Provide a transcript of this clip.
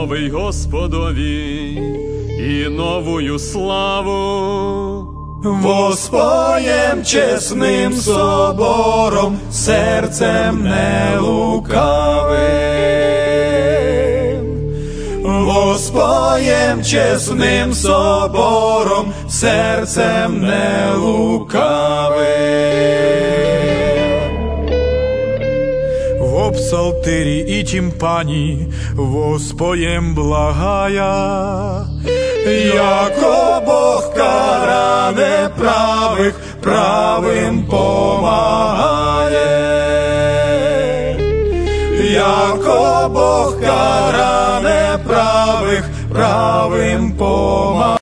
новий Господові і новую славу. Воспоєм чесним собором, серцем не лукавим. Воспоєм чесним собором, серцем не лукавим. В псалтирі і тімпані воспоєм благая, яко Бог кара неправих правим помагає. Яко Бог кара неправих правим помагає.